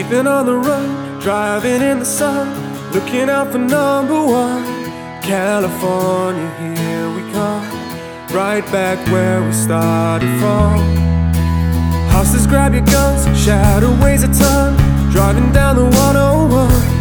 Keeping on the run, driving in the sun, looking out for number one. California, here we come, right back where we started from. Houses, grab your guns, shadow weighs a ton, driving down the 101.